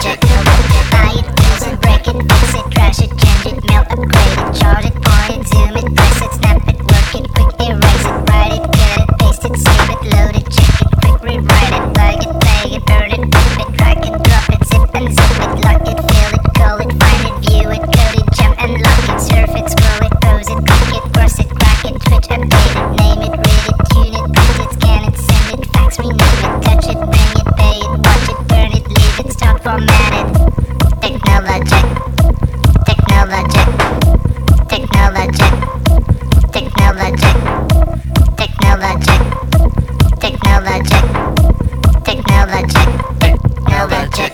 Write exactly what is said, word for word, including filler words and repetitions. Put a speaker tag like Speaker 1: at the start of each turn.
Speaker 1: check. Buy it, use it, break it, fix it, trash it, change it, mail, upgrade it, chart it, point it, zoom it, press it, snap it, work it, quick erase it, write it, cut it, paste it, save it, load it, check it, quick rewrite it, plug it, play it, burn it, rip it, drag it, drop it, zip and zip it, lock it, fill it, call it, find it, view it, code it, jump and lock it, surf it, scroll it, pose it, click it, cross it, crack it, switch, update it, name it, read it, tune it, print it, scan it, send it, fax, rename it, touch it, bring it, pay it, watch it, burn it, leave it, stop, format it. Technologic, technologic, technologic, technologic, technologic, technologic, technologic, technologic.